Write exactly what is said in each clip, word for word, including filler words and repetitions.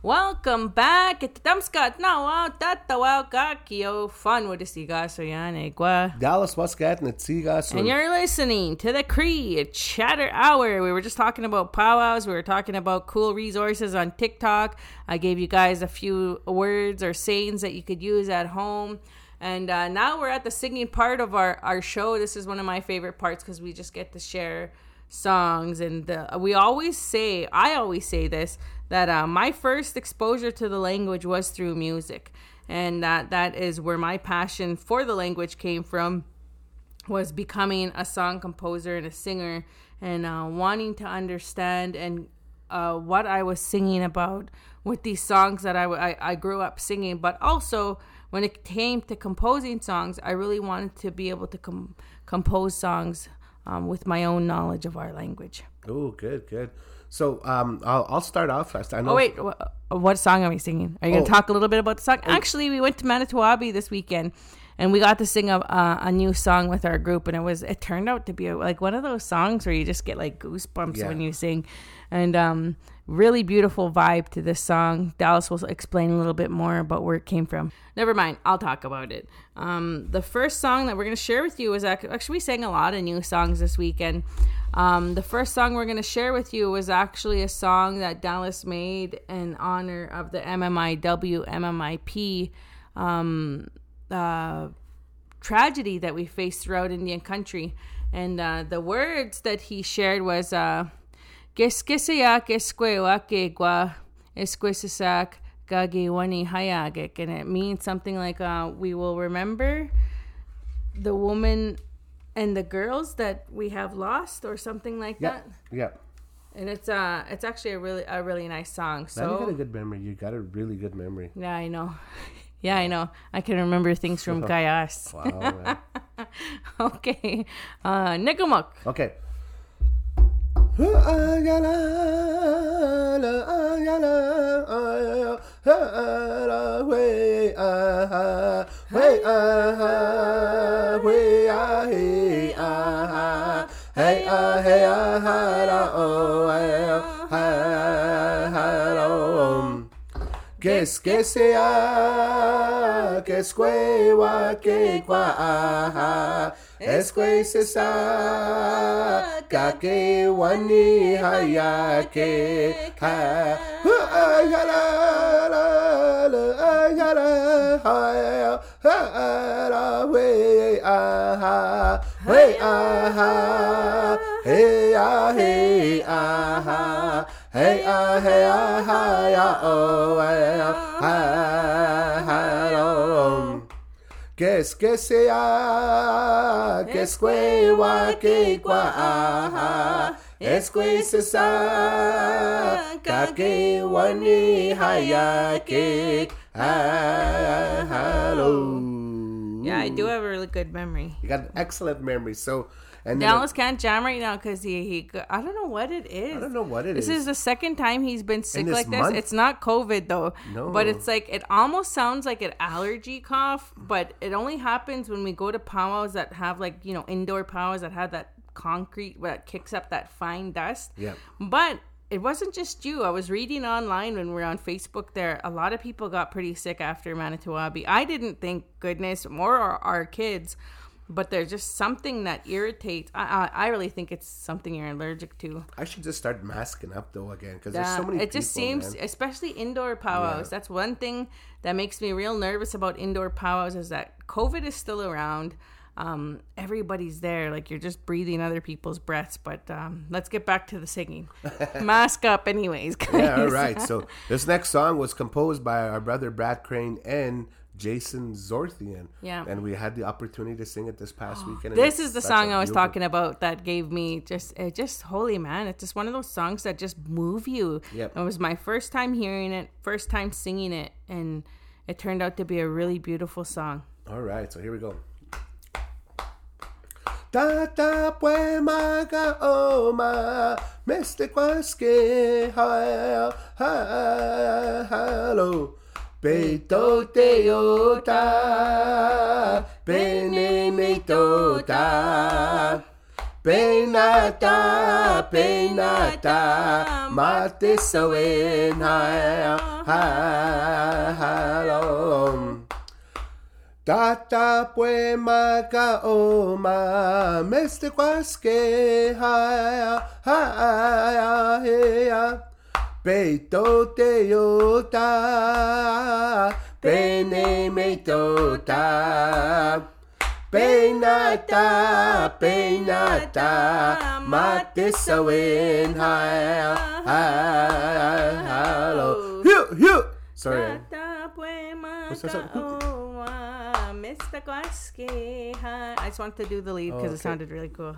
Welcome back. Ito Damskat na wow tatawa kakio fun with the sigaso yan egwa. Dallas Muscat and Sigaso. And you're listening to the Creed Chatter Hour. We were just talking about powwows. We were talking about cool resources on TikTok. I gave you guys a few words or sayings that you could use at home. And uh, now we're at the singing part of our, our show. This is one of my favorite parts because we just get to share songs. And uh, we always say, I always say this, that uh, my first exposure to the language was through music. And that that is where my passion for the language came from, was becoming a song composer and a singer, and uh, wanting to understand and uh, what I was singing about with these songs that I, I, I grew up singing. But also, when it came to composing songs, I really wanted to be able to com- compose songs um, with my own knowledge of our language. Oh, good, good. So um, I'll, I'll start off first. I know. Oh, wait. What song are we singing? Are you going to Oh. talk a little bit about the song? Actually, we went to Manitowoc this weekend, and we got to sing a, uh, a new song with our group, and it was it turned out to be a, like one of those songs where you just get like goosebumps Yeah. when you sing. And um, really beautiful vibe to this song. Dallas will explain a little bit more about where it came from. Never mind, I'll talk about it. Um, the first song that we're going to share with you is ac- actually, we sang a lot of new songs this weekend. Um, the first song we're going to share with you was actually a song that Dallas made in honor of the M M I W M M I P um, uh, tragedy that we faced throughout Indian country. And uh, the words that he shared was uh, Keskeseyak esquewa kegwa esquesesak gagiwani hayagik. And it means something like uh, we will remember the woman and the girls that we have lost, or something like Yeah, that. yeah. And it's uh it's actually a really a really nice song. Now you got a So good memory. You got a really good memory. yeah, I know. Yeah, I know. I can remember things from Kayas. Wow, man. Okay. Uh Nigamuk. Okay. Hey, ah, hey, ah, ha, da, oh, ah, ha, ha, da, oh. Guess, guess, ah, guess, que, wa, que, qua, ah, esque, se, sa, ka, que, wani, ha, ya, que, ha, ha, ya, la, la, la, ya, la, ha, ya, ha, la, we, ah, ha, we, ah, ha, hey, ah, hey, ah, ha, hey, ah, hey, ah, ha, ya, oh, ah, ha, ha, oh. Guess, guess, ah, guess, que, wa, que, qua, ah, esque, se, sa, ka, que, wani, ha, ya, que, ha, hello. Yeah, I do have a really good memory. You got an excellent memory. So, and then Dallas can't jam right now because he, he I don't know what it is. I don't know what it this is. This is the second time he's been sick this like this. month? It's not COVID though. No. But it's like, it almost sounds like an allergy cough, but it only happens when we go to powwows that have like, you know, indoor powwows that have that concrete that kicks up that fine dust. Yeah. But it wasn't just you. I was reading online when we were on Facebook there. A lot of people got pretty sick after Manitowoc. I didn't, thank goodness, more our, our kids. But there's just something that irritates. I, I I really think it's something you're allergic to. I should just start masking up though again because Yeah, there's so many it just people, seems, man. especially indoor powwows. Yeah. That's one thing that makes me real nervous about indoor powwows, is that COVID is still around. Um, everybody's there, like you're just breathing other people's breaths. But um, let's get back to the singing. Mask up, anyways, guys. Yeah, all right. So this next song was composed by our brother Brad Crane and Jason Zorthian. Yeah. And we had the opportunity to sing it this past weekend. and This it's is the such song a I was beautiful- talking about that gave me just, it just, holy man, it's just one of those songs that just move you. Yep. It was my first time hearing it, first time singing it, and it turned out to be a really beautiful song. All right, so here we go. Tata puemaga oma meste kwaske ha ha hello Beto teota bene me tota Penata, penata, matisawin, hi, hi, hello. Tata pue makaoma, Mister Quaske, hi, hi, hi, Peito teota, pene metota. Penata, penata, matisawin, hi, hi, hello. Hew, hew. Sorry. What's that song? Mister Glasky, hi. I just wanted to do the lead because oh, okay. It sounded really cool.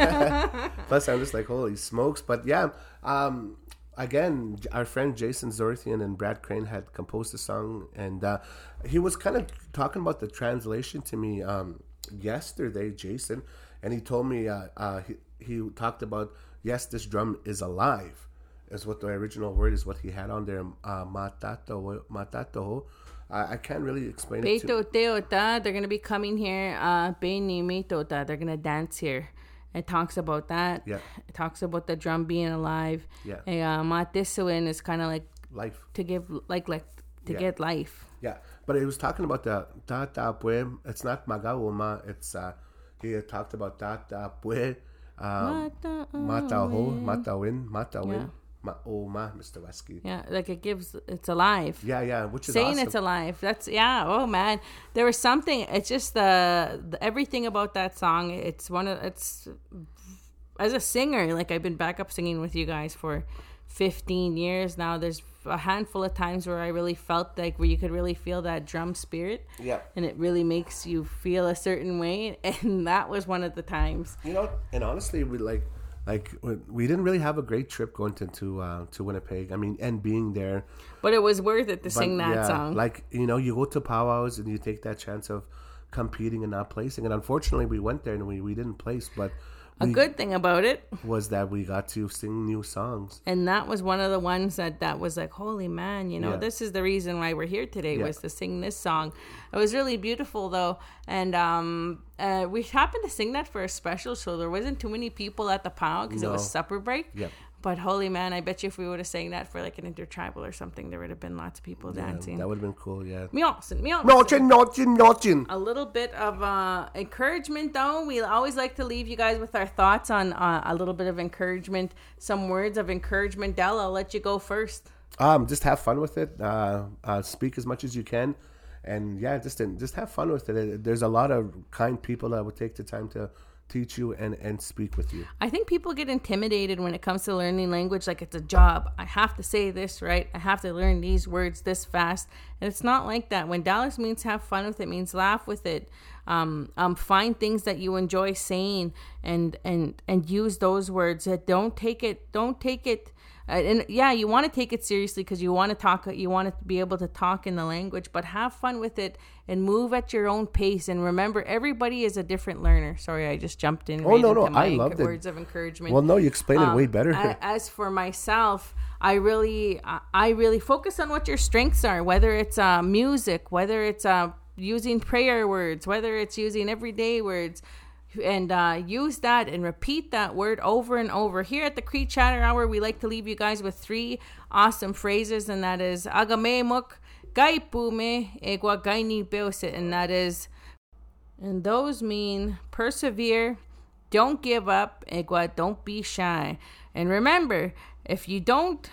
Plus, I'm just like, holy smokes. But yeah, um, again, our friend Jason Zorthian and Brad Crane had composed a song, and uh, he was kind of talking about the translation to me um, yesterday, Jason, and he told me uh, uh, he, he talked about, yes, this drum is alive, is what the original word is, what he had on there, uh, matato, matato. Uh, I can't really explain it to Teota, they're going to be coming here. Uh, They're going to dance here. It talks about that. Yeah. It talks about the drum being alive. Yeah. And, uh, Matisuin is kind of like life. To give, like, like to yeah. get life. Yeah. But he was talking about the tata pue. It's not magauma. It's, uh, he had talked about tata pue. Um, mataho, matawin, matawin. Yeah. Ma, oh ma, Mister Wesky. Yeah, like it gives, it's alive. Yeah, yeah, which is saying awesome. It's alive. That's yeah. Oh man, there was something. It's just the, the everything about that song. It's one of it's as a singer. Like I've been backup singing with you guys for fifteen years now. There's a handful of times where I really felt like where you could really feel that drum spirit. Yeah, and it really makes you feel a certain way. And that was one of the times. You know, and honestly, we like. Like we didn't really have a great trip going to to, uh, to Winnipeg. I mean, and being there, but it was worth it to but, sing that yeah, song. Like you know, you go to powwows and you take that chance of competing and not placing. And unfortunately, we went there and we, we didn't place. But a we, good thing about it was that we got to sing new songs. And that was one of the ones that that was like, holy man, you know, yeah. this is the reason why we're here today yeah. was to sing this song. It was really beautiful though, and um. Uh, we happened to sing that for a special, so there wasn't too many people at the pound because no. it was supper break. Yep. But holy man, I bet you if we would have sang that for like an intertribal or something, there would have been lots of people yeah, dancing. That would have been cool, yeah. Mjolsen, Mjolsen. Notchin, notchin, notchin. A little bit of uh, encouragement, though. We always like to leave you guys with our thoughts on uh, a little bit of encouragement, some words of encouragement. Del, I'll let you go first. Um, just have fun with it. Uh, uh, speak as much as you can. And yeah, just just have fun with it. There's a lot of kind people that would take the time to teach you and, and speak with you. I think people get intimidated when it comes to learning language like it's a job. I have to say this right. I have to learn these words this fast. And it's not like that. When Dallas means have fun with it, means laugh with it. Um, um, find things that you enjoy saying and and and use those words. Don't take it. Don't take it. And yeah, you want to take it seriously because you want to talk, you want to be able to talk in the language, but have fun with it and move at your own pace. And remember, everybody is a different learner. Sorry, I just jumped in. Oh, right no, no, into my I loved words it. of encouragement. Well, no, you explained um, it way better. As for myself, I really, I really focus on what your strengths are, whether it's uh, music, whether it's uh, using prayer words, whether it's using everyday words. And uh, use that and repeat that word over and over. Here at the Cree Chatter Hour, we like to leave you guys with three awesome phrases, and that is Agamemuk, Gaipume, Egwa Gaini Beosit, and that is, and those mean persevere, don't give up, Egwa, don't be shy. And remember, if you don't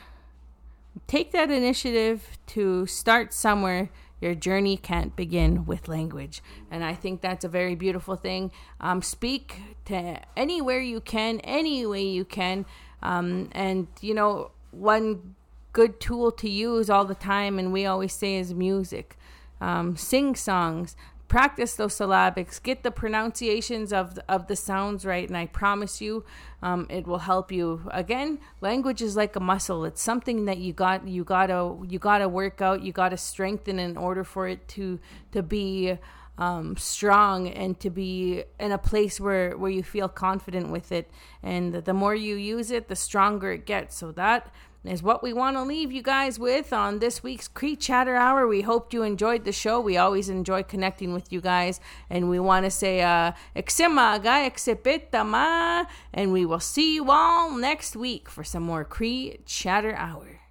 take that initiative to start somewhere, your journey can't begin with language. And I think that's a very beautiful thing. Um, speak to anywhere you can, any way you can. Um, and, you know, one good tool to use all the time, and we always say, is music. Um, sing songs. Practice those syllabics. Get the pronunciations of the, of the sounds right, and I promise you, um, it will help you. Again, language is like a muscle. It's something that you got you gotta you gotta work out. You gotta strengthen in order for it to to be um, strong and to be in a place where where you feel confident with it. And the more you use it, the stronger it gets. So that is what we want to leave you guys with on this week's Cree Chatter Hour. We hope you enjoyed the show. We always enjoy connecting with you guys. And we want to say, uh, Eksemaga, Eksepitama. And we will see you all next week for some more Cree Chatter Hour.